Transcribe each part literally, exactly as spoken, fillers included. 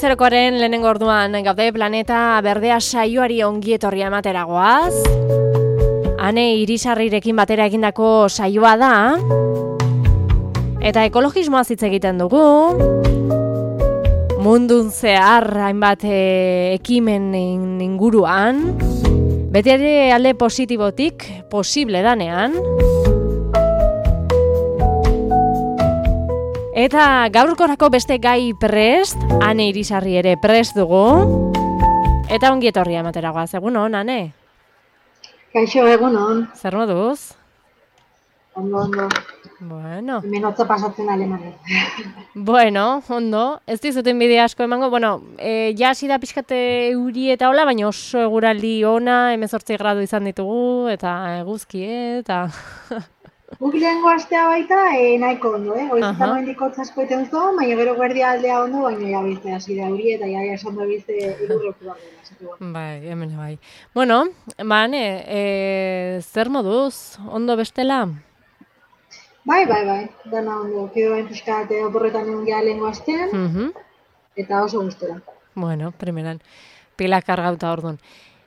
zerokoaren lehenengo orduan gaude Planeta Berdea saioari ongi etorria ematera goaz. Ane Irisarrirekin batera egindako saioa da. Eta ekologismoaz hitz egiten dugu. Mundun zehar hainbat e, ekimen inguruan. Beti ere alde positibotik posible danean. Eta gaurkorako beste gai prest, Ane Irisarri ere prest dugu. Eta ongi etorria ematera goaz, egunon, Ane? Kaixo, egunon. Zer moduz? Ondo, ondo. Bueno. Hemen hotza pasatzen Alemania. Bueno, ondo. Ez dizuten bide asko emango. Bueno, e, ja hasi da pixkate euri eta hola, baina oso eguraldi ona, hemezortzi gradu izan ditugu, eta eguzki, eta... Guk lehengo astea baita, e, nahiko ondo, eh? Goizetan oraindik hotz asko egiten zu, baina gero guardia aldea ondo, baina ja bizte hasi da euri eta ja esan da bizte ilurreku da dela. Bai, hemen bai. Bueno, bane, e, zer moduz? Ondo bestela? Bai, bai, bai, dana ondo. Kido bain pixkat oporretan egon ja lehengo astean, Uh-huh. eta oso gustora. Bueno, primeran, pila kargauta orduan.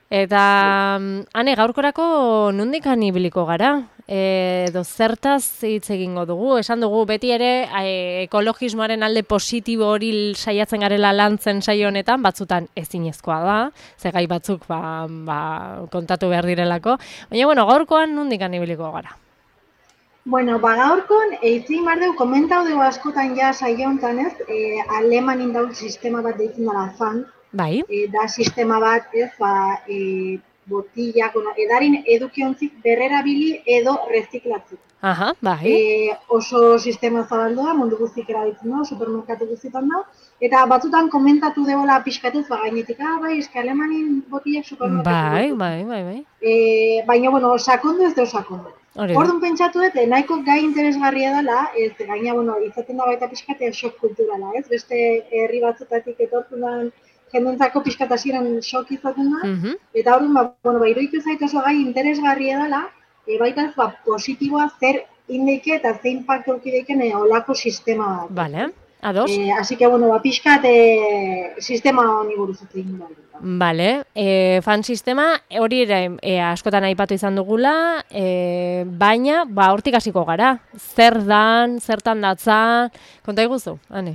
Eta, Ane, gaurkorako nondikan ibiliko gara? E, edo zertaz hitz egingo dugu? Esan dugu, beti ere e, ekologismoaren alde positibo hori saiatzen garela lantzen saio honetan, batzutan ezinezkoa da, ze gai batzuk ba, ba, kontatu behar direlako. Baina, bueno, gaurkoan nondikan ibiliko gara? Bueno, ba gaurkon, eitzin behar dugu, komentau dugu askotan ja saio honetan ez, e, Alemanin daun sistema bat deitzen dara fan, Bai. E, da sistema bat, ez, ba, e, botillak, bueno, edarin edukiontzik berrerabili edo reziklatzeko. Aha, bai. E, oso sistema zabaldua, mundu guztik erabiltzen da, supermerkatu guztietan da, eta batzutan komentatu debola pixkatez, ba, gainetik, ah, bai, eske Alemanin botillak supermerkatu. Bai, bai, bai, bai. E, baina, bueno, sakondu ez da sakondu. Orduan pentsatu dut, nahiko gai interesgarria dela, ez gaina, bueno, izaten da baita pixkate shock kulturala, ez? Beste herri batzutatik etortzen da jendentzako pixkat hasieran shock izaten da, Uh-huh. eta orduan, ba, bueno, ba, iruditu zait oso gai interesgarria dela, e, baita ez, ba, positiboa zer indeike eta zein impactu aukideiken e, olako sistema bat. Vale, ados. E, así que, bueno, ba, pixkat e, sistema honi buruz ez egin da. Vale, e, fan sistema hori ere e, askotan aipatu izan dugula, e, baina ba hortik hasiko gara. Zer dan, zertan datza, konta iguzu, Ane?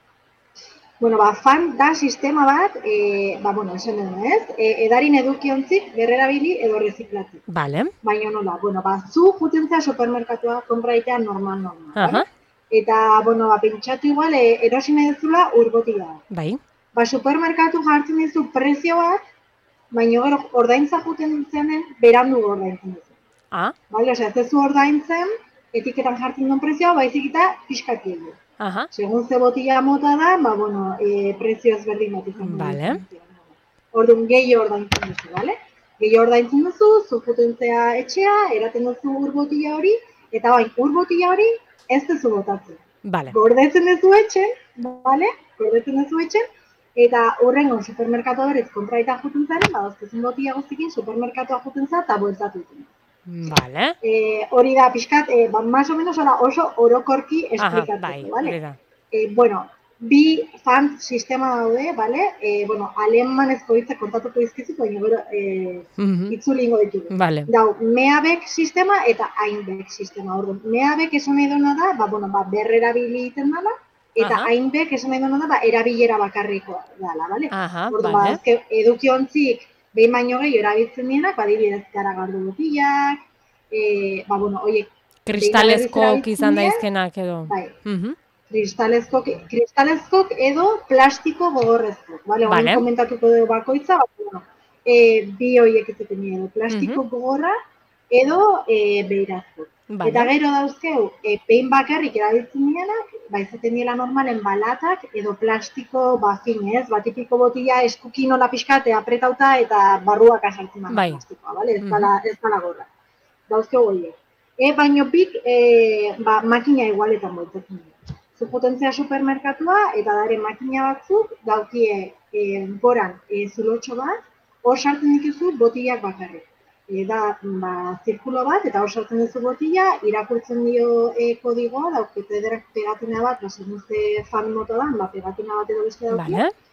Bueno, ba, fan da sistema bat, e, ba, bueno, esan dena, ez? E, edarin edukiontzik berrerabili edo reziklatzen. Vale. Baina nola, bueno, ba, zu jutentzea supermerkatua konpraitean normal, normal. Aha. Eta, bueno, ba, pentsatu igual, e, erosi nahi duzula urbotila. Bai. Ba, supermerkatu jartzen dizu prezio bat, baina gero ordaintza juten zenen, berandu ordaintzen dizu. Ah. Bale, osea, ez zu ordaintzen, etiketan jartzen duen prezioa, baizik eta pixkati edo. Aha. Segun ze botila mota da, ba, bueno, e, prezio ezberdin bat izan. Vale. Orduan, gehi ordaintzen duzu, bale? Gehi ordaintzen duzu, zu jutentzea etxea, eraten duzu ur botila hori, eta bain, ur botila hori ez duzu botatzen. Vale. Gordetzen duzu etxen, bale? Gordetzen duzu etxen, eta horrengo supermerkatu berez kontraita juten zaren, badazkezun botila guztikin supermerkatua juten zara eta bueltatu duten. Vale. E, hori da pixkat, e, ba, más o menos ora, oso orokorki esplikatzeko, bai, bale? hori da. E, bueno, bi fan sistema daude, bale? E, bueno, alemanezko hitzak kontatuko dizkizu, baina gero e, Uh-huh. itzulingo ditugu. Vale. Dau, meabek sistema eta hainbek sistema. Orduan, meabek esan nahi duna da, ba, bueno, ba, berrerabili egiten dela, eta Aha. hainbek esan nahi duna da, ba, erabilera bakarrikoa dela, bale? Aha, Orduan, vale. ba, azke, edukiontzik behin baino gehi erabiltzen dienak, badibidez garagardo botillak, e, ba, bueno, oiek, Kristalezkoak izan daizkenak edo. bai, Uh-huh. kristalezkok, kristalezkok edo plastiko gogorrezkok, bale? Vale. Vale. Komentatuko dugu bakoitza, ba, bueno, e, bi horiek ez duten edo plastiko Uh-huh. gogorra edo e, beirazko. Vale. Eta gero dauzkeu, e, behin bakarrik erabiltzen dienak, ba, izaten diela normalen balatak edo plastiko, ba, fin, ez? Ba, tipiko botila eskukin nola pixkate apretauta eta barruak asartzen dara Bai. plastikoa, bale? Ez Mhm. dala, ez dala gorra. Dauzkeu horiek. E, baino pik, e, ba, makina igualetan boitatzen dira. Zu potentzia supermerkatua eta dare makina batzuk daukie e, goran e, zulotxo bat, hor sartzen dituzu botilak bakarrik. E, da, ba, zirkulo bat, eta hor sartzen duzu botila, irakurtzen dio e, kodigoa, dauke pederak pegatina bat, ba, segun ze fan moto da, ba, pegatina bat edo beste dauke, Vale.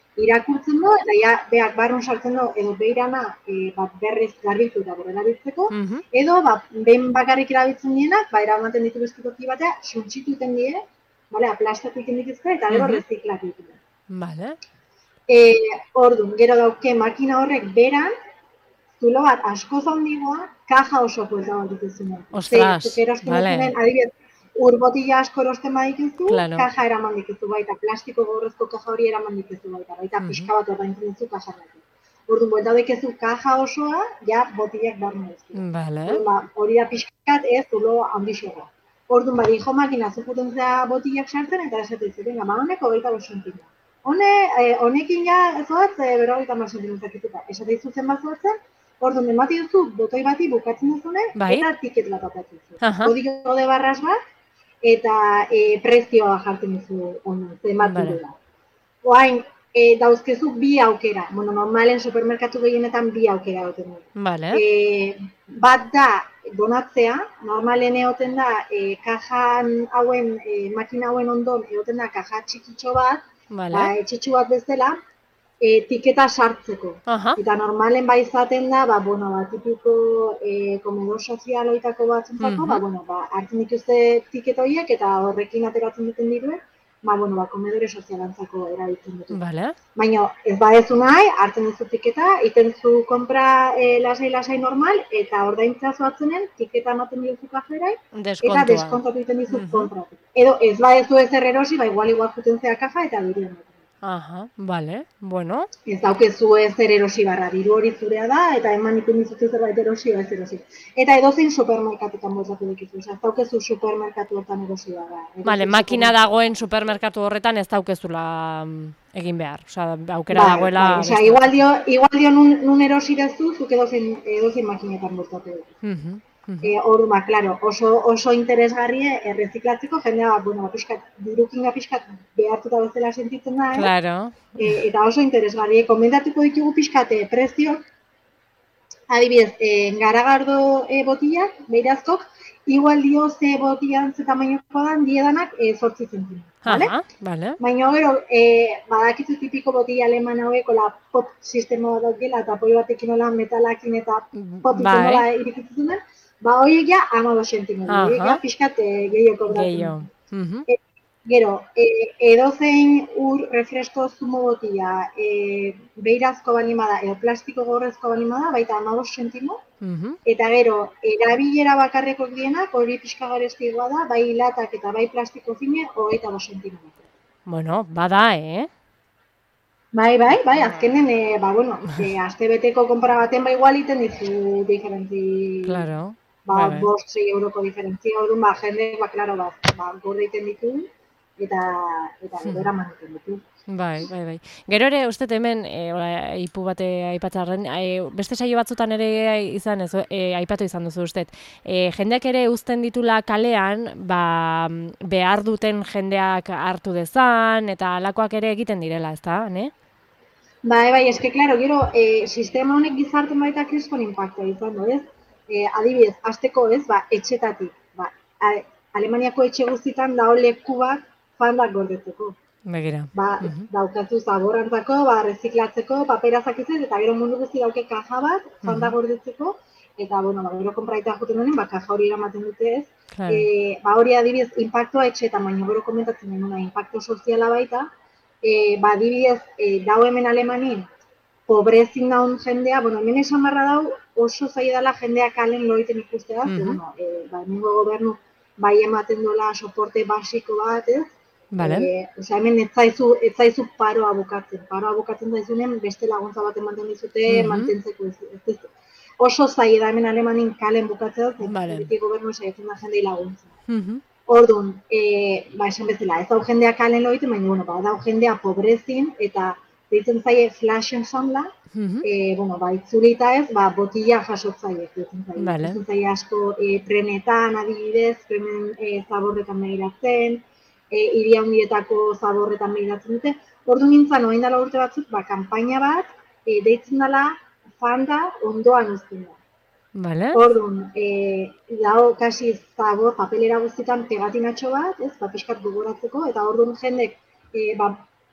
irakurtzen du, eta ja, beak barrun sartzen du, edo beirana e, bat berriz garbitu eta gure erabiltzeko, Mhm. edo ba, behin bakarrik erabiltzen dienak, ba, eramaten ditu beste toki batea, suntsitu iten die, vale, aplastatu iten dituzte, eta gero Mhm. reziklatu iten. Vale. E, Orduan, gero dauke makina horrek beran, zulo bat asko handigoa, kaja oso buelta bat dituzunen. Ostras, Zuk erosten vale. duzunen, adibidez, ur botila asko erosten badituzu, Claro. kaja eraman dituzu baita, plastiko gorrezko kaja hori eraman dituzu baita, baita Mhm. pixka bat ordaintzen duzu kaja bat. Orduan, buelta dekezu kaja osoa, ja botilak barne duzu. Vale. Orduan, ba, hori da pixkat ez zulo handixoa. Orduan, ba, dijo makina zuputentzea botilak sartzen, eta esaten zu, venga, ba, honek hogeita bost sentimio. Hone, eh, honekin ja, zoaz, eh, berrogeita hamar sentimio zakituta. Esaten zuzen bat zoatzen, orduan, emati duzu, botoi bati bukatzen duzune, Bai. eta tiket bat apatzen zu. Aha. Kodigo de barras bat, eta e, prezioa jartzen duzu ona, zenbat Vale. dira. Oain, e, dauzkezu bi aukera. Bueno, normalen supermerkatu gehienetan bi aukera egoten du. Vale. E, bat da, donatzea, normalen egoten da, e, kajan hauen, e, makina hauen ondon, egoten da, kaja txikitxo bat, Vale. ba, etxitxu bat bezala, e, tiketa sartzeko. Aha. Eta normalen ba izaten da, ba, bueno, ba, tipiko e, komedor sozial horietako batzentzako, Mhm. ba, bueno, ba, hartzen dituzte tiketa horiek eta horrekin ateratzen duten dirue, ba, bueno, ba, komedore sozialantzako erabiltzen dute. Vale. Baina ez badezu nahi, hartzen duzu tiketa, iten zu konpra e, lasai-lasai normal, eta ordaintza zoatzenen, tiketa ematen diozu kajerai, eta Deskontua. deskontatu egiten dizu Mhm. kontratu. Edo ez badezu ezer erosi, ba, igual igual juten zea kaja eta diru ematen. Aha, vale. Bueno. Ez daukezu ezer erosi barra, diru hori zurea da, eta eman ipin dizutu zerbait erosi, ez erosi. Eta edozein supermerkatutan botatu dikizu, ez daukezu supermerkatuetan erosi barra. Vale, Edozein makina supermerkatu- dagoen supermerkatu horretan ez daukezula mm, egin behar. Osea, aukera Bai, dagoela. bai, osea, beste- igual dio, igual dio nun, nun erosi dezu, zuk edozein, edozein makinetan botatu dugu. Mhm, mhm. E, Ordu, ba, klaro, oso, oso interesgarrie erreziklatzeko, jendea, ba, bueno, ba, pixkat, dirukinga pixkat behartuta bezala sentitzen da, eh? Claro. E, eta oso interesgarri. Komendatuko ditugu pixkate preziok, adibidez, e, garagardo e, botilak, beirazkok, igual dio ze botilan ze tamainoko dan, diedanak e, zortzi zentimo, vale? Aha, vale. Baina gero, e, badakizu tipiko botila aleman hauek, ola pop sistema bat daukela, eta poi batekin ola metalakin eta pop Bai. iten nola irikitzen da, ba horiek ja amados sentimo, horiek ja Aha. pixkat e, gehioko ordatzen. Gehiago. Mhm. E, Gero, e, edozein ur refresko zumo botila, e, beirazko banimada edo plastiko gorrezko banimada, baita hamabost sentimo, Mhm. eta gero, erabilera bakarreko dienak, hori pixka garestigoa da, bai latak eta bai plastiko fine, hogeita bost sentimo. Bueno, bada, eh? Bai, bai, bai, azkenen, e, ba, bueno, e, astebeteko konpara baten ba igual iten dizu diferentzi, Claro. ba, Bai, bai. bost, sei euroko diferentzia, orduan, ba, jende, ba, klaro, ba, ba gorde egiten ditu, eta, eta gero eraman egiten ditu. Bai, bai, bai. Gero ere, uste hemen, e, ola, ipu bate aipatzarren, e, beste saio batzutan ere izan, ez, e, aipatu izan duzu uste. E, jendeak ere uzten ditula kalean, ba, behar duten jendeak hartu dezan, eta alakoak ere egiten direla, ezta, ne? Bai, bai, eske, klaro, gero, e, sistema honek gizarte baita kriskon impactua izan du, ez? E, adibidez, azteko ez, ba, etxetatik, ba, a, Alemaniako etxe guztitan dago leku bat fandak gordetzeko. Begira. Ba, Mhm. daukatu zaborrantzako, ba, reziklatzeko, paperazak izan, eta gero mundu guzti dauke kaja bat, fanda Mhm. gordetzeko, eta, bueno, ba, gero konpraita juten honen, ba, kaja hori eramaten dute ez. Claro. E, ba, hori adibidez, impactua etxeetan, baina gero komentatzen denuna, impacto soziala baita, e, ba, adibidez, e, dau hemen Alemanin, pobrezin daun jendea, bueno, hemen esan barra dau, oso zaila dela jendea kalen loiten ikustea, Mhm. ze, bueno, e, ba, hemengo gobernu bai ematen duela soporte basiko bat, ez? Vale. E, osea, hemen ez zaizu, ez zaizu paroa bukatzen. Paroa bukatzen zaizunen beste laguntza bat ematen dizute Mhm. mantentzeko. Ez, ez, ez, oso zaila da hemen Alemanin kalen bukatzea, ez Vale. beti gobernu saiatzen da jendei laguntza. Mhm. Orduan, e, ba, esan bezala, ez dau jendea kalen loiten, baina, bueno, ba, dau jendea pobrezin, eta deitzen zaie flashen sonla, Mhm. e, bueno, ba, itzulita ez, ba, botila jasotzaile, deitzen zaie. Vale. Deitzen zaie asko e, trenetan, adibidez, trenen e, zaborretan behiratzen, e, hiri handietako zaborretan behiratzen dute. Orduan nintzen, orain dela urte batzuk, ba, kanpaina bat, e, deitzen dela fanda ondoan uzten da. Vale. Orduan, e, dago kasi zabor papelera guztietan pegatinatxo bat, ez, ba, pixkat gogoratzeko, eta orduan jendek, e, ba,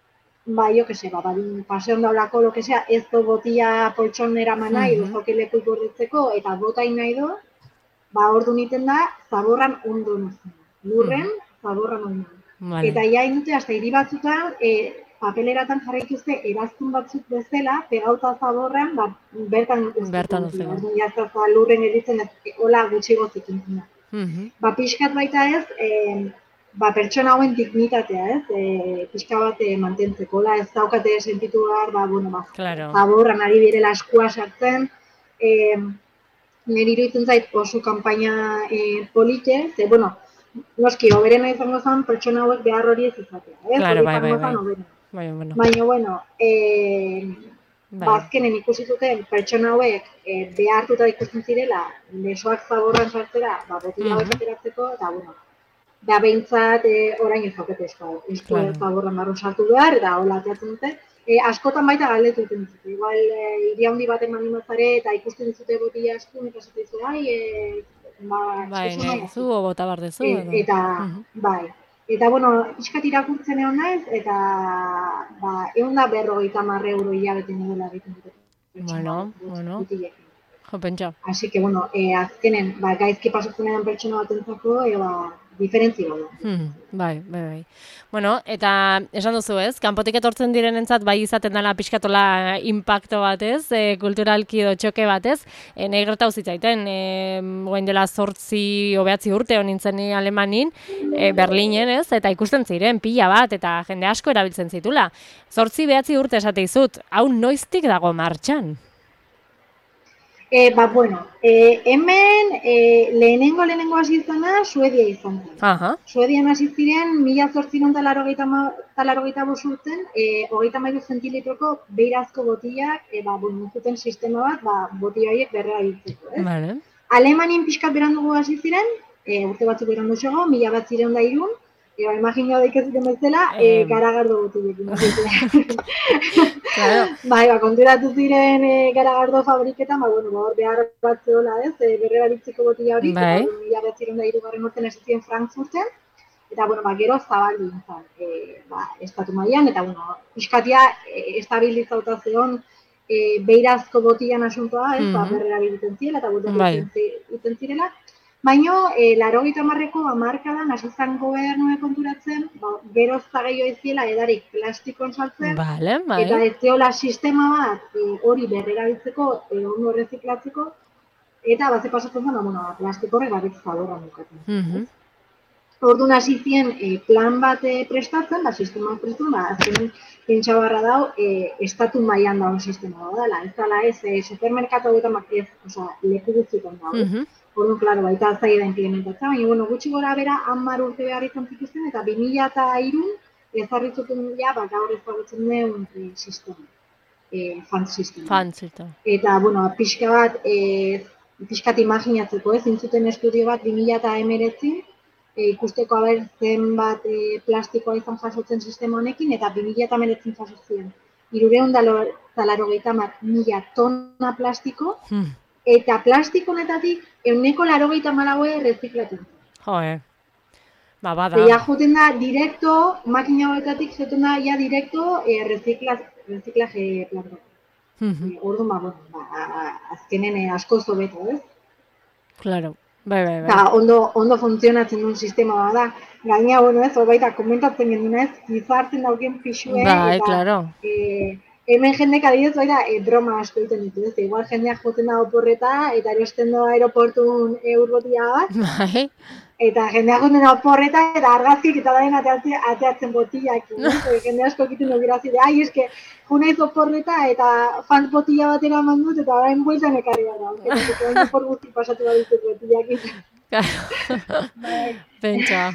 ba, jo que se, ba, badin paseon daulako, lo que sea, ez do botia poltsonera manai, edo zoke leku gordetzeko, eta botain nahi do, ba, ordu niten da, zaborran ondo nazien. Lurren, zaborran ondo. Vale. Eta ja indute, hasta hiri batzutan, e, papeleratan jarraituzte eraztun batzuk bezala, pegauta zaborran, ba, bertan uzteko. Bertan uzteko. Orduan, jazta lurren editzen, hola gutxi gozik intzina. Mhm. Ba, pixkat baita ez, e, ba, pertsona hauen dignitatea, ez? E, pixka bat e, mantentzeko, la, ez daukate sentitu behar, ba, bueno, ba, Claro. zaborran ari direla eskua sartzen, e, nire iruditzen zait oso kanpaina e, polite, ze, bueno, noski, hoberena izango zen pertsona hauek behar hori ez izatea, ez? Claro, Hori bai, bai, izango bai. zen hoberena. Bai, bueno. Baina, bueno, e, Bai. bazkenen ikusi zuten pertsona hauek e, behartuta ikusten zirela, lesoak zaborran sartzera, ba, botila hauek ateratzeko, eta, bueno, da behintzat e, orain ez daukete esko, esko Claro. zaborran barru sartu behar, eta hola ateratzen dute. E, askotan baita galdetu duten dute. Igual, e, hiri handi baten manimatzare eta ikusten dizute botila eskun, eta zaten dizu, ai, e, ba, Bai, esko nahi nahi zu, o bota bar dezu, E, edo. eta, Mhm. bai, eta, bueno, pixkat irakurtzen egon naiz, eta, ba, egun da berrogeita marre euro hilabeten edola egiten dute. Bueno, bueno. Butilekin. Jo, pentsa. Así que, bueno, e, azkenen, ba, gaizki pasatzen edan pertsona batentzako, e, ba, diferentzia da. Hmm, bai, bai, bai. Bueno, eta esan duzu ez, kanpotik etortzen direnentzat bai izaten dela pixkatola impacto batez, e, kulturalki edo txoke batez, e, nahi gertau zitzaiten, e, goain dela zortzi obeatzi urte honintzen ni Alemanin, e, Berlinen ez, eta ikusten ziren pila bat, eta jende asko erabiltzen zitula. Zortzi behatzi urte esate izut, hau noiztik dago martxan? E, ba, bueno, e, hemen e, lehenengo lehenengo hasi izana Suedia izan zen. Aha. Suedian hasi ziren, mila zortziron talarrogeita bosurten, e, hogeita mairu zentilitroko beirazko botilak, e, ba, bueno, zuten sistema bat, ba, botila horiek berrera biltzeko, ez? Vale. Alemanin pixkat berandugu hasi ziren, e, urte batzuk berandu xego, mila bat ziren da irun, e, ba, imagina daik ez ziren bezala, e, Eh, garagardo botilekin. Claro. Bai, ba, konturatu ziren e, garagardo fabriketan, ba, bueno, ba, hor behar bat zehola, ez, e, berrera biltzeko botila hori, Bai. eta mila bat ziren da irugarren urten hasi ziren Frankfurten, eta, bueno, ba, gero zabaldu izan, e, ba, estatu mailan, eta, bueno, pixkatia e, estabilizauta zeon, e, beirazko botilan asuntoa, ez, ba, Mhm. berrera biltzen ziren, eta bueltatu Bai. biltzen zirela, baina, e, larogeita hamarreko hamarkadan hasi zen gobernue konturatzen, ba, geroz eta gehiago ez ziela edarik plastikon saltzen, Vale, bai. eta ez zeola sistema bat e, hori berrerabiltzeko, e, ondo erreziklatzeko, eta bat ze pasatzen zen, ba, bueno, plastiko horrek batek zaborra mukatzen. Mhm. Orduan hasi zien e, plan bat e, prestatzen, ba, sistema bat prestatzen, ba, azkenen pentsa barra dau, e, estatu mailan daun sistema bat dela. Ez dela ez, e, supermerkatu hauetan baki ez, oza, leku guztietan dago. Mhm. Orduan, klaro, baita zaila da implementatzea, baina, bueno, gutxi gora bera, hamar urte behar izan zituzten, eta bi mila hirun ezarri zuten ja, ba, gaur ezagutzen den e, sistema, e, fan sistema. Fantzita. Eta, bueno, pixka bat, e, pixkat imaginatzeko, ez, zintzuten estudio bat bi mila hemeretzi, e, ikusteko haber zenbat e, plastikoa izan jasotzen sistema honekin, eta bi mila hemeretzi jasotzen. Hirureun eta laurogeita hamar mila tona plastiko, Hmm. eta plastiko honetatik ehuneko laurogeita hamalaue reziklatzen. Jo, eh. Ba, bada. Eta ja joten da, direkto, makina hauetatik joten da, ja direkto, e, reziklaz, reziklaje plantako. Mhm. E, Orduan, ba, bueno, ba, azkenen e, asko zobeto, ez? Claro. Bai, bai, bai. Eta ondo, ondo funtzionatzen duen sistema bat da. Gaina, bueno, ez, hor baita komentatzen genduna ez, gizartzen dauken pixue, Bai, eta claro. e, hemen jendek adibidez baita e, broma asko egiten ditu, ez? Igual jendeak joten da oporreta, eta erosten da aeroportun eurbotia bat, Bai. eta jendeak joten da oporreta, eta argazkik eta daren ateatzen, ateatzen botiak, ez? Jende asko egiten dugu irazide, ai, eske, junaiz oporreta, eta fant botila batera eman dut, eta orain bueltan ekarri gara. Eta orain opor guzti pasatu baditut botilak. Claro. Bai. Pentsa.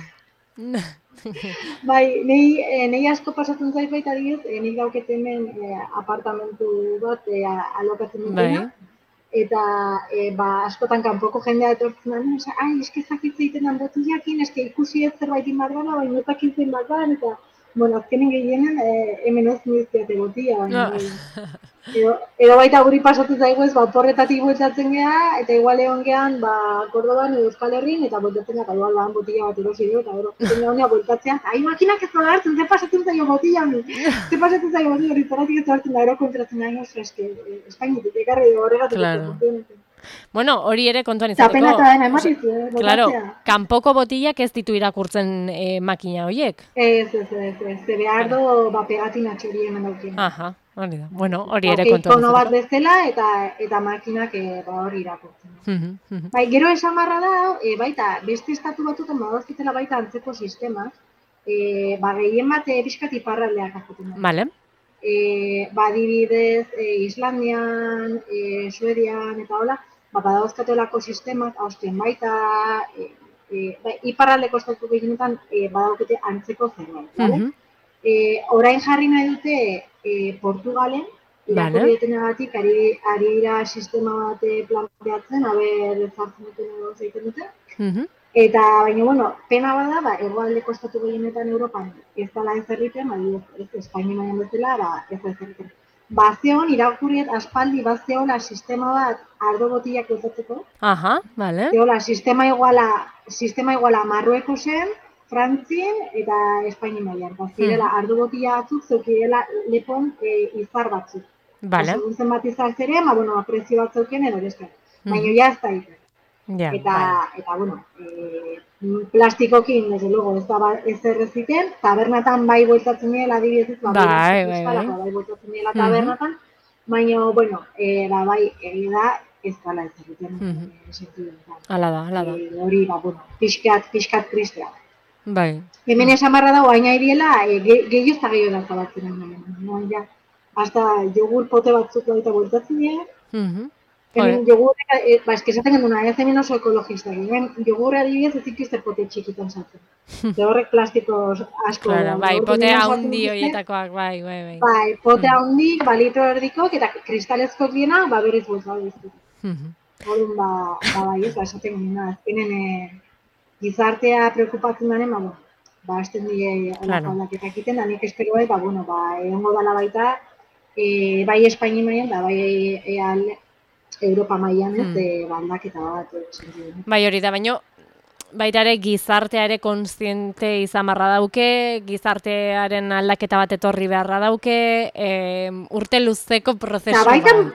Bai, nei, e, nei asko pasatzen zait baita adibidez, e, nik dauket hemen e, apartamentu bat e, alokatzen dutena. Bai. Eta e, ba, askotan kanpoko jendea etortzen da, oza, ai, eske zakit zeiten dan botillakin, eske ikusi ez zerbait inbat gana, baina ez dakit zein bat dan, eta, bueno, azkenen gehienen, e, hemen ez nizkiate botilla, baina, No. bai. Edo, edo baita guri pasatzen zaigu ez, ba, porretatik bueltatzen geha, eta igual egon gehan, ba, Kordoban edo Euskal Herrin, eta bueltatzen geha, eta igual bahan botila bat erosi du, eta gero, juten geha honea bueltatzea, ai, makinak ez dola hartzen, ze pasatzen zaio botila honi, ze pasatzen zaio botila hori, zeratik ez hartzen da, ero kontratzen nahi, ostra, eske, Espainitik, ekarri horregatik. Claro. Bueno, hori ere kontuan Eta izateko. pena eta dena ematizu, eh, Claro, botatzea. kanpoko botilak ez ditu irakurtzen eh, makina horiek. Ez, ez, ez, ez, ze behar do, ba, pegatina txori hemen daukien. Aha, hori da. Bueno, hori ere Dauke kontuan ikono bat izateko. bezala, eta eta makinak eh, ba, hori irakurtzen. Mhm, mhm. Bai, gero esan barra da, e, baita, beste estatu batutan badauzkitela baita antzeko sistemak, e, ba, gehien bat e, pixkat iparraldeak akuten da. Vale. E, ba, adibidez, e, Islandian, e, Suedian, eta hola, ba, badauzkatelako sistemak, Austrian baita, e, e, ba, iparraldeko estatu gehienetan e, badaukete antzeko zerbait, bale? Mhm. E, orain jarri nahi dute e, Portugalen, irakurri Vale. detenagatik ari, ari dira sistema bat eh, planteatzen, haber ezartzen duten edo zeiten dute. Mhm. Eta, baina, bueno, pena bada, ba, hegoaldeko estatu gehienetan Europan ez dela ez erriten, ba, ez Espainia mailan bezala, ba, ez da ez erriten. Bazeon, irakurriet aspaldi bazeola sistema bat ardo botilak uzatzeko, Aha, vale. zeola sistema iguala, sistema iguala Marruekosen, Frantzien eta Espainia mailan. Ba, zirela ardo botila batzuk, zeukirela lepon e, izar batzuk. Vale. Segun zenbat izar zere, ba, bueno, prezio bat zeuken edo beste. Baina Mhm. ja ez da izan. Ja, Eta, bai. eta bueno, e, plastikokin, desde luego, ez da ba, ez erreziten, tabernatan bai bueltatzen dira, adibidez, ba, bai, Bai, bai, eskalak, bai. bai bueltatzen dira Mhm. tabernatan, baina, bueno, e, ba, bai, egia da, ez dala ez egiten, Mhm. e, sentidu honetan. Hala da, hala da. E, hori, ba, bueno, pixkat, pixkat tristea. Bai. Hemen esan barra dago, haina iriela, e, ge, gehiago eta gehiago da zabatzen hemen. No, ja, hasta jogur pote batzuk baita bueltatzen dira. Mhm. Hemen Joder. jogur, e, ba, eski esaten genduna, ez hemen oso ekologistak. Hemen jogur adibidez ez dituzte pote txikitan sartzen. Ze horrek plastiko asko Claro, daude. bai, Orduan pote hemen sartzen handi dituzte, horietakoak, bai, bai, bai. bai, pote Mhm. handik, ba, litro erdikok, eta kristalezkoak diena, ba, berez buelta dizut. Mhm. Orduan, ba, ba, bai, ez, ba, esaten genduna, azkenen e, gizartea preocupatzen daren, ba, bueno, ba, hasten die olako Claro. aldaketak egiten, da nik espero bai, ba, bueno, ba, egongo dala baita, e, bai Espainia mailan, da bai e, e, Europa mailan, ez, Hmm. e, ba, aldaketa bat, e, sentidu. Bai, hori da, baino baita ere gizartea ere kontziente izan beharra dauke, gizartearen aldaketa bat etorri beharra dauke, e, urte luzeko prozesu Eta baita, bat.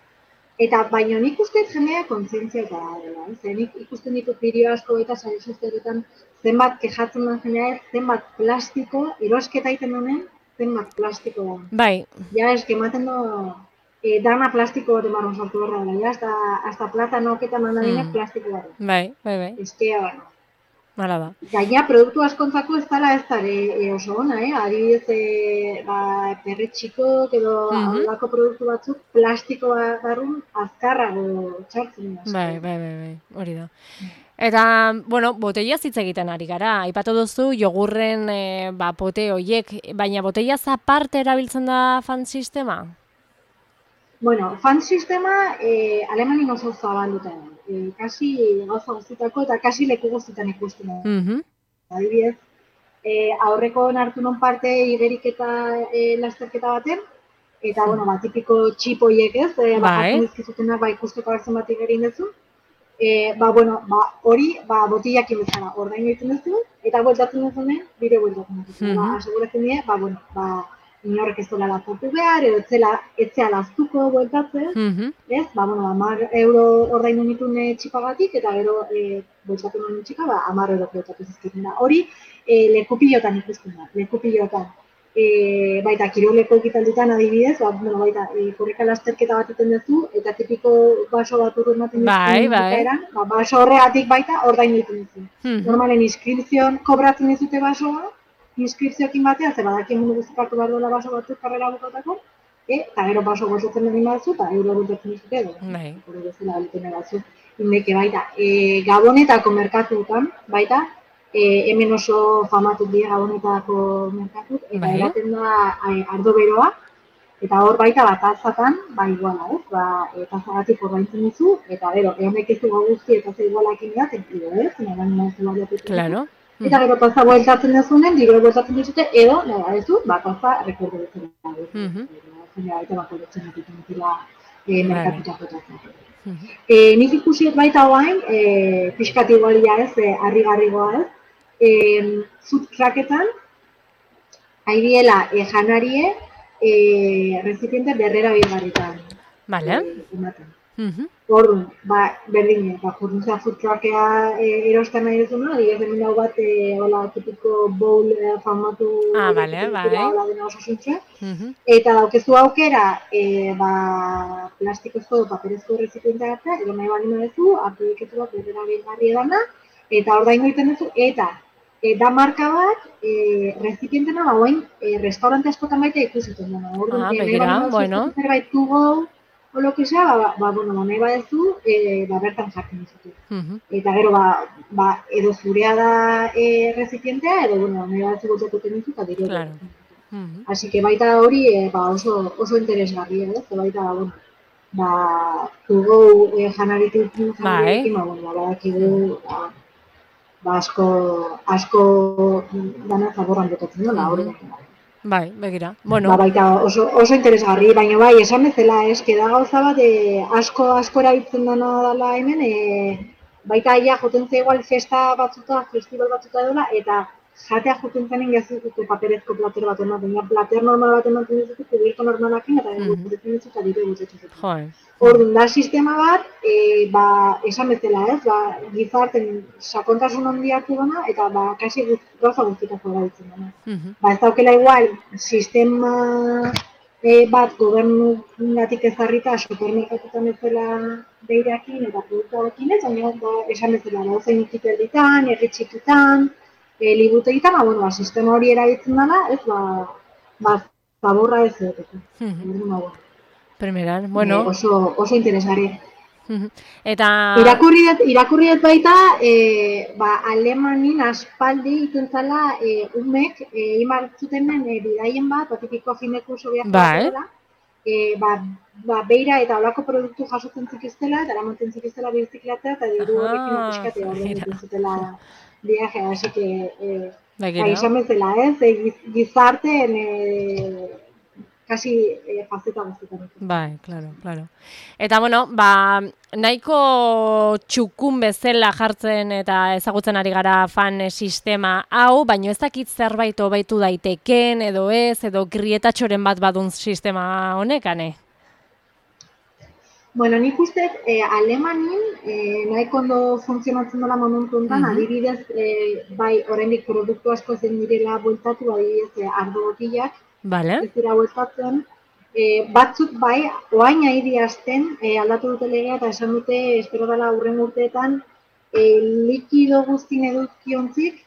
eta baina nik uste jendea kontzientzia eta dela, ez? Nik ikusten ditut bideo asko eta sare sozialetan zenbat kejatzen den jendea, zenbat plastiko, erosketa egiten honen, zenbat plastiko da. Bai, Ja, eske ematen do, e, dana plastiko bat emarron sartu behar dela, ja, hasta, hasta platanok eta mandarinak Hmm. plastiko bat. bai, bai, bai, Eske, bueno, hala da. gaina produktu askontzako ez dela ez dara e, oso ona, eh? Adibidez, e, ba, perretxikok edo Mhm. holako produktu batzuk plastiko barrun azkarrago txartzen da. Bai, bai, bai, bai, hori da. Eta, bueno, botella hitz egiten ari gara. Aipatu duzu jogurren e, ba, pote hoiek, baina botella aparte erabiltzen da fan sistema? Bueno, fan sistema e, Alemanin oso zabalduta da. E, kasi gauza guztitako eta kasi leku guztitan ikusten da. Mhm. Adibidez, e, aurreko hartu non parte igeriketa e, lasterketa baten, eta, bueno, ba, tipiko txip hoiek ez, e, ba, Bai. jartzen dizkizutenak, ba, ikusteko hartzen bat igerin duzu. E, ba, bueno, ba, hori, ba, botillakin bezala, ordain egiten duzu, eta bueltatzen duzunen, bide bueltatzen duzu. Mhm. Ba, aseguratzen die, ba, bueno, ba, inorrek ez dola lapurtu behar, edo etzela, etzea laztuko bueltatzen, Mhm. ez? Ba, bueno, hamar euro ordaindu nituen e, txipagatik, eta gero e, bueltatu nuen txipa, ba, hamar euro bueltatu zizkiten da. Hori, e, lekupilotan ikusten da, lekupilotan. E, baita, kiroleko ekitalditan adibidez, ba, bueno, baita, e, korrika lasterketa bat egiten duzu, eta tipiko baso bat urru ematen Bai, bai. bukaeran, ba, baso horregatik baita ordaindu egiten duzu. Mhm. Normalen inskripzioan kobratzen dizute basoa, inskripzioekin batean, ze badakien mundu guztik hartu behar duela baso batzuk karrera bukatako, e, eta gero baso gozatzen egin batzu, eta euro bultatzen dizute edo. Bai. Hori bezala egiten batzu. Indeke baita, e, Gabonetako merkatuetan, baita, e, hemen oso famatu dira Gabonetako merkatut, eta Bai. eraten da e, ardo beroa, eta hor baita bat azatan, ba, iguala, ez? Ba, eta zagatik ordaintzen duzu, eta gero, egon ekizu guzti eta ze igualakin da, tenkido, ez? Negan nahi baliatzen Claro. Eta gero taza bueltatzen duzunen, diru bueltatzen dizute, edo, nahi badezu, ba, taza rekordu duzunen. Mhm. jendea baita bako dutzen egiten dutela e, Vale. merkatuta jotatzen. E, nik ikusiet baita guain, e, pixkat igualia ez, e, harrigarrigoa ez, e, food trucketan, haidiela e, janarie e, rezipiente berrera bilgarritan. Vale. E, ematen. Mhm. Orduan, ba, berdine, ba, jurtuntzea food truckea e, erosten nahi duzuna, adibidez hemen hau bat, e, hola, tipiko bowl e, famatu Ah, vale, egiten bai. dutela, hola dena osasuntza. Mhm. Eta daukezu aukera, e, ba, plastikozko edo paperezko rezipientea hartzea, edo nahi bali duzu, hartu diketu bat berrera bilgarri edana, eta ordaindu egiten duzu, eta e, da marka bat, e, rezipientena, ba, guain, e, restaurante askotan baita ikusiten dena. Orduan, Ah, e, nahi begira, bali duzu bueno. zerbait to go, o lo que sea, ba, ba, bueno, ba, nahi badezu, e, ba, bertan jartzen dizute. Mhm. Eta gero, ba, ba, edo zurea da e, rezipientea, edo, bueno, nahi badezu gotzakuten dizu, eta dire Claro. gotzakuten. Mhm. Así que baita hori e, ba, oso, oso interesgarria, ez? Eh? Baita, bueno, ba, tugo e, janaritik Bai. janariarekin, ba, bueno, ba, badakigu, ba, ba, asko, asko dana zaborran botatzen dela, hori Mhm. da. Bai, begira. Ba, Bueno, baita oso, oso interesgarri, baina bai, esan bezala, eske da gauza bat, e, asko asko erabiltzen dena dela hemen, e, baita ia joten ze igual festa batzuta, festival batzuta edola, eta jatea joten zenin gazitute paperezko plater bat ematen, ja, plater normal bat ematen dituzu, kubierto normalakin, eta Mhm. gutetzen dituzu, eta dire gutetzen dituzu. joe. Orduan, da sistema bat, e, ba, esan bezala, ez, ba, gizarten sakontasun handia hartu dena, eta ba, kasi guz, gauza guztitako erabiltzen dena. Mhm. Ba, ez daukela igual, sistema e, bat gobernugatik ezarrita supermerkatutan ezela beirakin eta produktuarekin ez, baina ba, esan bezala, ba, zein txikelditan, herri txikitan, e, libutegitan, ba, bueno, ba, sistema hori erabiltzen dela, ez, ba, ba, zaborra ez egoteko. Mhm. Ba, bueno. Primeran, E, bueno. oso, oso interesgarri. Mhm. Eta... Irakurri dut, irakurri dut baita, e, ba, Alemanin aspaldi iten zala e, umek, e, imar zuten den e, bidaien bat, batipiko fineku oso viaje bat Bai. edola, e, ba, ba, beira eta olako produktu jasotzen zikiztela, eta eramaten zikiztela biziklatzea, eta diru horrekin Aha, apiskate horren begira. egiten zutela viaje, hasi que, e, ba, Begira. izan bezala, ez, e, giz- gizarteen e, kasi e, faceta guztietan. Bai, claro, claro. Eta, bueno, ba, nahiko txukun bezala jartzen eta ezagutzen ari gara fan sistema hau, baino ez dakit zerbait hobetu daiteken, edo ez, edo grietatxoren bat badun sistema honekane. Bueno, nik uste eh, Alemanin eh, nahiko ondo funtzionatzen dela momentu honetan, Mhm. adibidez, eh, bai, oraindik produktu asko zen direla bueltatu, adibidez, eh, ardo botillak, Vale. ez dira bueltatzen. Eh, batzuk bai, oain nahi diazten, eh, aldatu dute legea eta esan dute, espero dela hurren urteetan, eh, likido guztin edukiontzik,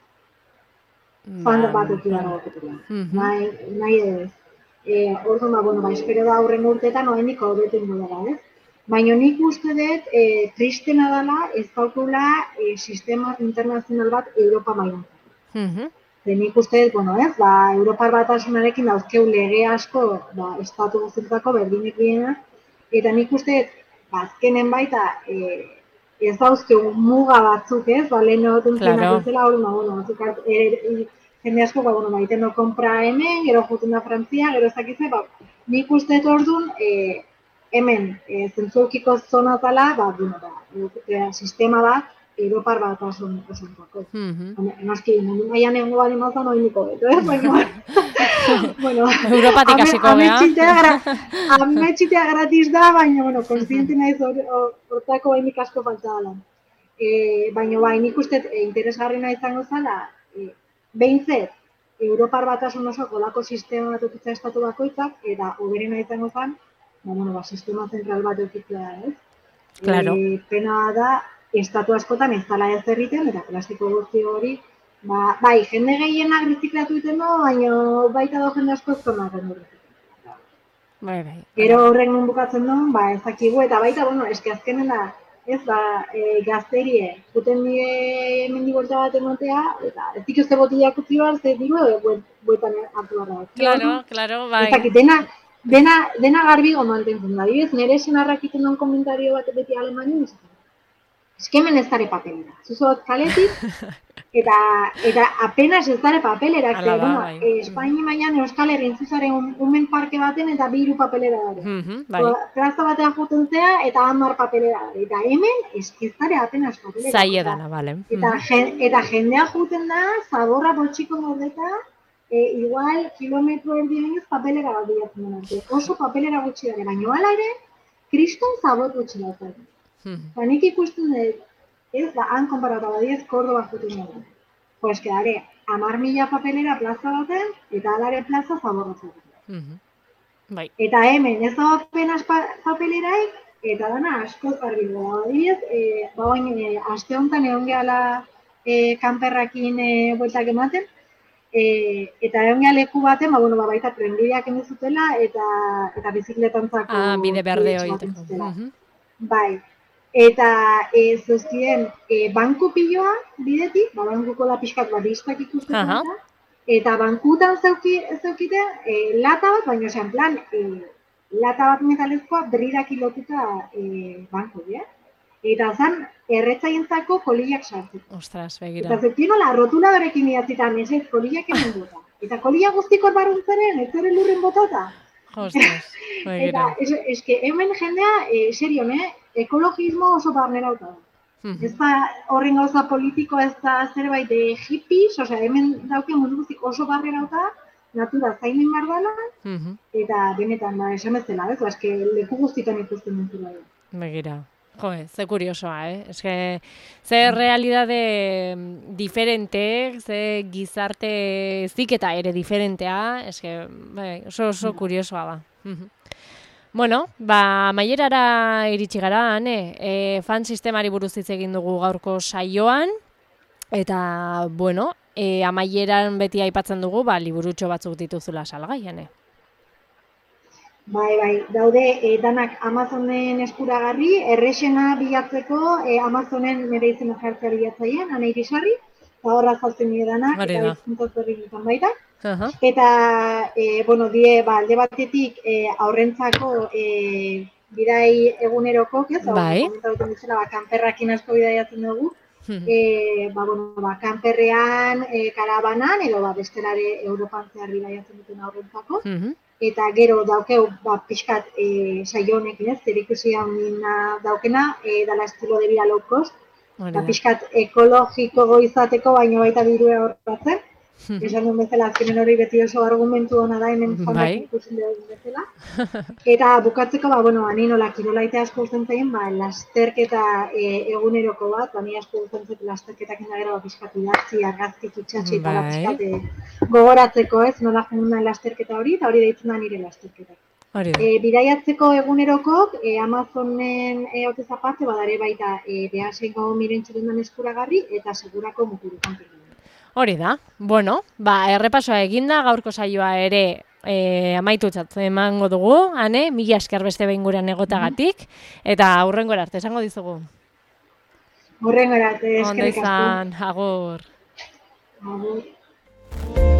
fan Ba, bat eki bueno. gara Mhm. nahi, nahi ez. E, orduan, ba, bueno, ba, espero da horren urteetan, oraindik hobetu dela, ez? Baina nik uste dut, e, tristena dela, ez daukula e, sistema internazional bat Europa mailan. Mhm. Ze nik uste dut, bueno, ez, ba, Europar batasunarekin dauzkeu lege asko, ba, estatu guztietako berdinek dienak, eta nik uste dut, ba, azkenen baita, e, ez dauzkeu muga batzuk, ez, ba, lehen egoten zienak Claro. bezala, hori, ba, bueno, batzuk, e, jende asko, ba, bueno, baiten no kompra hemen, gero juten da Frantzia, gero ez dakitze, ba, nik uste dut orduan, e, hemen, e, zentzukiko zona zala, ba, bueno, ba, e, sistema bat, Europar bat oson, osontako. Mhm. Noski, mundu mailan egongo bali mazan hori niko beto, eh? Baina, bueno, Europatik hasiko ame, gea. ametxitea, gra, ametxitea gratis da, baina, bueno, konstiente naiz hortako bainik asko falta dela. E, baina, bai, nik uste e, interesgarriena izango zala, e, behintzet, Europar batasun oso kolako sistema bat eukitza estatu bakoitzak, eta hoberena izango zen, ba, bueno, ba, sistema zentral bat eukitzea, ez? Claro. E, pena da, estatu askotan ez dela ez erriten, eta plastiko guzti hori, ba, bai, jende gehienak riziklatu egiten du, baina baita da jende asko ez zonak egiten du. Bai, bai. Gero Bueno. horren nun bukatzen du, ba, ez dakigu, eta baita, bueno, eski azkenen da, ez, ba, e, gazterie, juten die mendi buelta bat emotea, eta ez dituzte botillak utzi behar, ze diru, e, bueltan hartu behar da. Claro, claro, Ez bai. dakit, dena, dena, dena garbi gomantentzen da. Dibez, nire senarrak iten duen komentario bat beti Alemanin, eskemen ez dare papelera. Zuzot kaletik, eta, eta apenas ez dare papelera. Ala da, bueno, bai. eh, Espaini mailan Euskal Herrin zuzaren un, umen parke baten eta bi hiru papelera dare. Mhm, bai. Plaza batean juten zea eta hamar papelera dare. Eta hemen ez dare apenas papelera. Zaie dana, bale. Eta, jen, eta jendea juten da, zaborra botxiko gordeta, e, igual kilometro erdien ez papelera bat bilatzen dute. Oso papelera gutxi dara, baina hala ere, kriston zabor gutxi dut. Ba, nik ikusten dut, ez, ba, han konparatu badiez, Kordoba juten dut. Pues, que dare, amar mila papelera plaza baten, eta alare plaza zaborra zaten. Bai. Eta hemen, ez da apenas pa, papeleraik, eta dana askoz garbi dugu. Adibidez, e, ba, bain, e, aste honetan egon gehala e, kanperrakin e, bueltak ematen, e, eta egon gehala leku baten, ba, bueno, ba, baita trenbideak emezutela, eta, eta bizikletantzako... Ah, bide berde hoiteko. Bai. Eta e, zuzkien, e, banku piloa bidetik, ba, bankuko da pixkat bat iztak ikusteko eta, eta bankutan zeuki, zeukite e, lata bat, baina esan plan, e, lata bat metalezkoa beridak lotuta e, banku, ja? Eta zan, erretzaientzako kolillak sartzeko. Ostras, begira. Eta zeukien hola, rotuladorekin idatzitan, ez ez, kolillak hemen bota. Eta kolilla guztikor baruntzaren, ez zure lurren botata. Ostras, begira. Eta, ez, ez que hemen jendea, e, serion, eh? Ekologismo oso barnera da. Mm-hmm. Ez da horren gauza politiko, ez da zerbait de hippies, osea, hemen dauke mundu guztik oso barnera da, natura zainen bardala, mm-hmm. eta benetan, ba, esan bezala, ez, eske leku guztitan ikusten dut da. Begira. Jo, ze kuriosoa, eh? Eske, ze realidade diferente, ze gizarte ziketa ere diferentea, eske, bai, oso, oso kuriosoa da. Mm-hmm. Bueno, ba, amaierara iritsi gara, ane, e, fan sistemari buruz hitz egin dugu gaurko saioan, eta, bueno, e, amaieran beti aipatzen dugu, ba, liburutxo batzuk dituzula salgai, ane. Bai, bai, daude e, danak Amazonen eskuragarri, errexena bilatzeko e, Amazonen nire izena jartzea bilatzaien, ane irisarri, eta horra zautzen nire danak, eta bizkuntzat berri ditan baita. Uh-huh. Eta, e, bueno, die, ba, alde batetik e, aurrentzako e, bidai eguneroko, ez? Bai. Komentatu dutela, ba, kanperrakin asko bidaiatzen dugu. Hmm. E, ba, bueno, ba, kanperrean, e, karabanan, edo ba, bestelare Europan zehar bidaiatzen duten aurrentzako. Uh-huh. Eta gero daukeu, ba, pixkat e, saio honekin, ez? Zerikusi handina daukena, e, dala estilo de vida low cost. Ba, pixkat ekologiko goizateko, baino baita dirua horretzen. Esan duen bezala, azkenen hori beti oso argumentu hona da, hemen fandak ikusten duen bezala. Eta bukatzeko, ba, bueno, ani nola kirolaite asko usten zaien, ba, lasterketa e, eguneroko bat, ba, ni asko usten zaien lasterketak indagera, ba, pixkat idatzi, argazki, tutxatxe, eta ba, pixkat e, gogoratzeko, ez, nola jenduna lasterketa hori, eta hori deitzen da nire lasterketak. E, bidaiatzeko egunerokok, e, Amazonen e, ote zapatze, badare baita, e, behasengo mirentxurendan eskuragarri, eta segurako mukuru kanpekin. Hori da, bueno, ba, errepasoa eginda, gaurko saioa ere e, amaitutzat emango dugu, ane, mila esker beste behin gurean egotagatik, eta aurrengora arte, esango dizugu. Aurrengora arte, eskerrik asko. Ondo izan, agur. Agur.